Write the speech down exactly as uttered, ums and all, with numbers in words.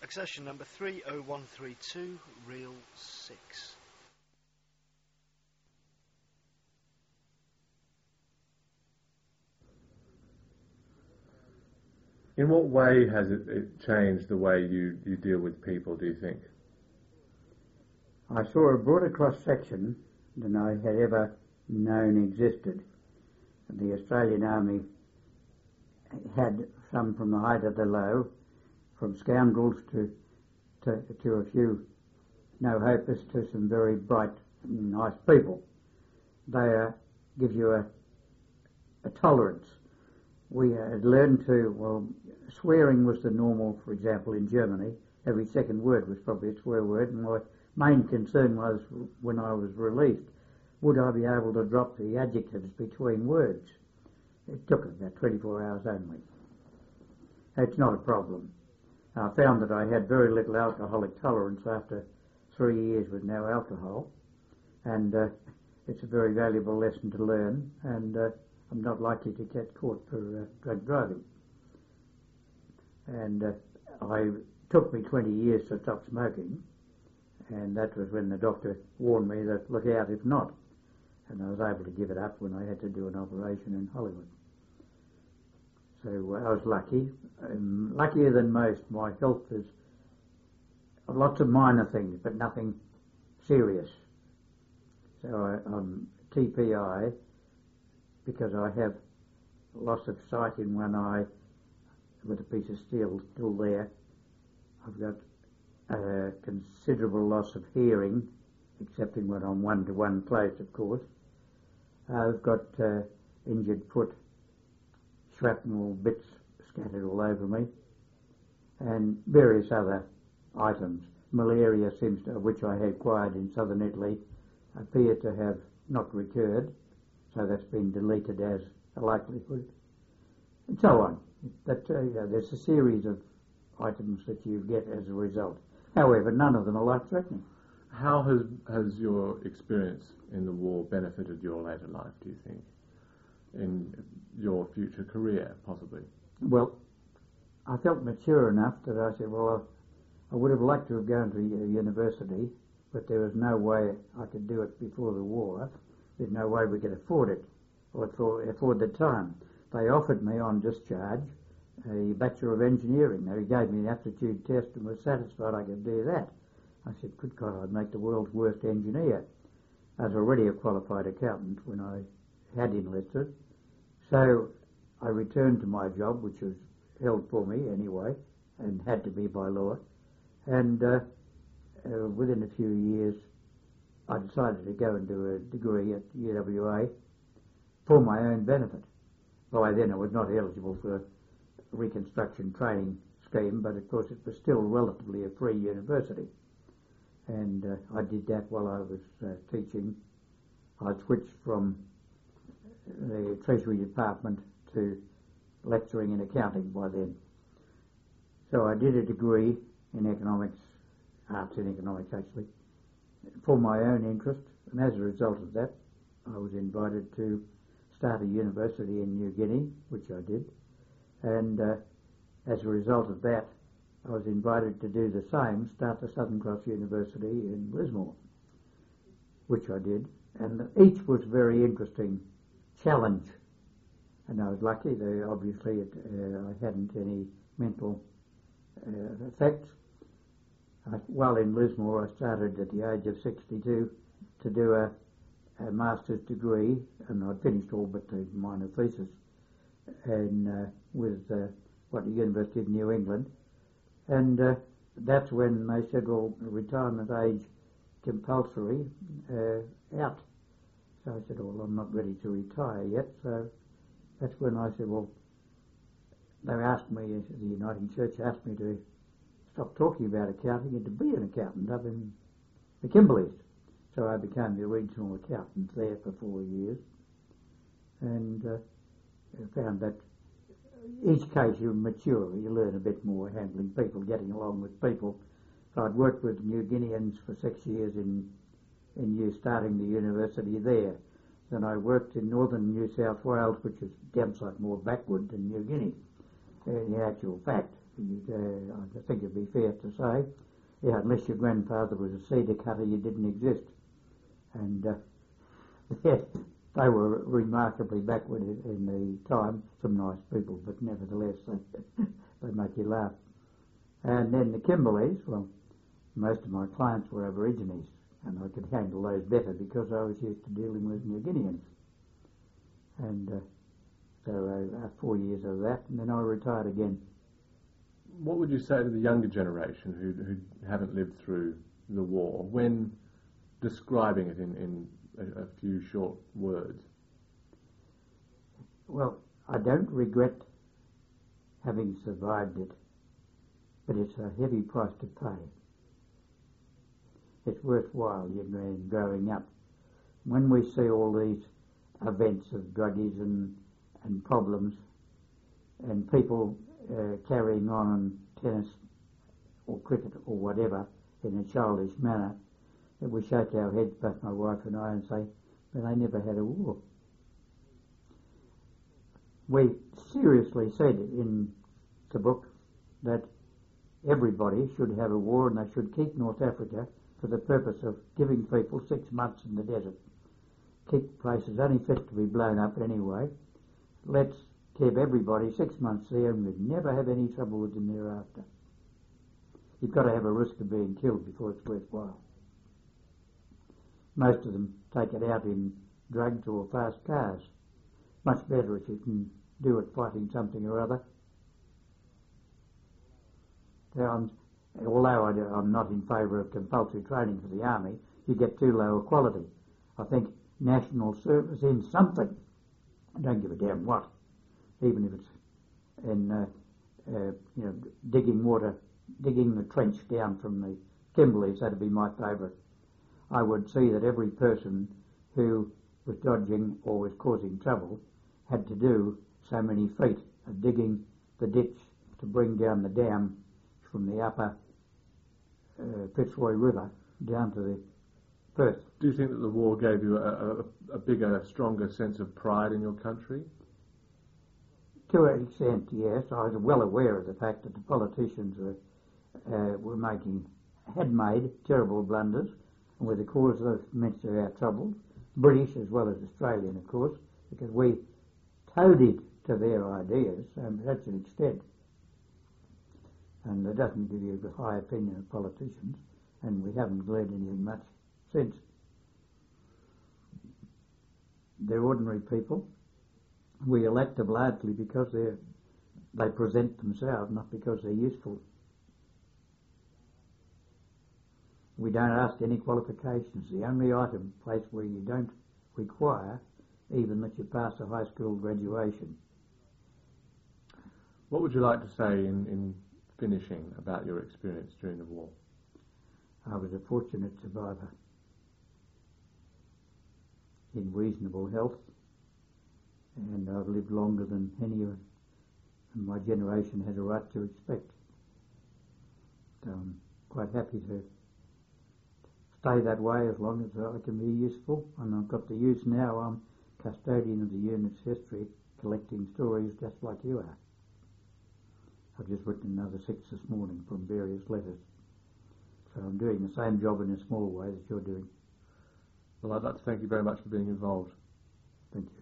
Accession number three oh one three two, reel six. In what way has it, it changed the way you, you deal with people, do you think? I saw a broader cross-section than I had ever known existed. The Australian Army had some from the high to the low, from scoundrels to to, to a few no-hopers to some very bright, nice people. They uh, give you a, a tolerance. We had learned to, well, swearing was the normal, for example, in Germany. Every second word was probably a swear word, and my main concern was, when I was released, would I be able to drop the adjectives between words? It took about twenty-four hours only. It's not a problem. I found that I had very little alcoholic tolerance after three years with no alcohol, and uh, it's a very valuable lesson to learn, and uh, I'm not likely to get caught for uh, drunk driving. And uh, I it took me twenty years to stop smoking, and that was when the doctor warned me that look out if not, and I was able to give it up when I had to do an operation in Hollywood. So uh, I was lucky, um, luckier than most. My health is lots of minor things, but nothing serious. So I, I'm T P I because I have loss of sight in one eye with a piece of steel still there. I've got a considerable loss of hearing, excepting when I'm one-to-one close, of course. I've got uh, injured foot, shrapnel bits scattered all over me, and various other items. Malaria seems to, which I had acquired in southern Italy, appear to have not recurred, so that's been deleted as a likelihood, and so on. That uh, you know, there's a series of items that you get as a result. However, none of them are life-threatening. How has has your experience in the war benefited your later life, do you think, in your future career, possibly? Well, I felt mature enough that I said, well, I, I would have liked to have gone to university, but there was no way I could do it before the war. There's no way we could afford it, or afford the time. They offered me on discharge a Bachelor of Engineering. They gave me an aptitude test and was satisfied I could do that. I said, good God, I'd make the world's worst engineer. I was already a qualified accountant when I had enlisted. So I returned to my job, which was held for me anyway, and had to be by law. And uh, uh, within a few years, I decided to go and do a degree at U W A for my own benefit. By then I was not eligible for a reconstruction training scheme, but of course it was still relatively a free university. And uh, I did that while I was uh, teaching. I switched from the Treasury Department to lecturing in accounting by then. So I did a degree in economics, arts in economics actually, for my own interest, and as a result of that I was invited to start a university in New Guinea, which I did, and uh, as a result of that I was invited to do the same, start the Southern Cross University in Lismore, which I did, and each was very interesting challenge, and I was lucky. They, obviously it, uh, I hadn't any mental uh, effects. I, while in Lismore I started at the age of sixty-two to do a, a master's degree, and I'd finished all but the minor thesis, and uh, with uh, what the University of New England. And uh, that's when they said, well, retirement age compulsory, uh, out. So I said, well, I'm not ready to retire yet. So that's when I said, well, they asked me, the Uniting Church asked me to stop talking about accounting and to be an accountant up in the Kimberleys. So I became the regional accountant there for four years. And uh, I found that each case you mature, you learn a bit more handling people, getting along with people. So I'd worked with New Guineans for six years in in year starting the university there. Then I worked in northern New South Wales, which is damn sight more backward than New Guinea. In actual fact, you'd, uh, I think it'd be fair to say, yeah, unless your grandfather was a cedar cutter, you didn't exist. And uh, yeah, they were remarkably backward in, in the time. Some nice people, but nevertheless, they, they make you laugh. And then the Kimberleys, well, most of my clients were Aborigines, and I could handle those better because I was used to dealing with New Guineans. And uh, so uh, four years of that, and then I retired again. What would you say to the younger generation who, who haven't lived through the war when describing it in, in a, a few short words? Well, I don't regret having survived it, but it's a heavy price to pay. It's worthwhile, you know, growing up. When we see all these events of druggies and, and problems and people uh, carrying on in tennis or cricket or whatever in a childish manner, that we shake our heads, both my wife and I, and say, but they never had a war. We seriously said in the book that everybody should have a war and they should keep North Africa for the purpose of giving people six months in the desert. Keep places only fit to be blown up anyway. Let's keep everybody six months there and we'd never have any trouble with them thereafter. You've got to have a risk of being killed before it's worthwhile. Most of them take it out in drugs or fast cars. Much better if you can do it fighting something or other. So I'm, although I do, I'm not in favour of compulsory training for the army, you get too low a quality. I think national service in something, I don't give a damn what, even if it's in uh, uh, you know, digging water, digging the trench down from the Kimberleys, that'd be my favourite. I would see that every person who was dodging or was causing trouble had to do so many feet of digging the ditch to bring down the dam from the upper uh, Fitzroy River down to the Perth. Do you think that the war gave you a, a, a bigger, stronger sense of pride in your country? To an extent, yes. I was well aware of the fact that the politicians were, uh, were making, had made terrible blunders and were the cause of much of our troubles, British as well as Australian, of course, because we toadied to their ideas um, to such an extent. And it doesn't give you a high opinion of politicians, and we haven't learned anything much since. They're ordinary people. We elect them largely because they they present themselves, not because they're useful. We don't ask any qualifications. The only item place where you don't require even that you pass a high school graduation. What would you like to say in, in finishing about your experience during the war? I was a fortunate survivor in reasonable health, and I've lived longer than any of my generation has a right to expect. So I'm quite happy to stay that way as long as I can be useful, and I've got the use now. I'm custodian of the unit's history, collecting stories just like you are. I've just written another six this morning from various letters. So I'm doing the same job in a small way that you're doing. Well, I'd like to thank you very much for being involved. Thank you.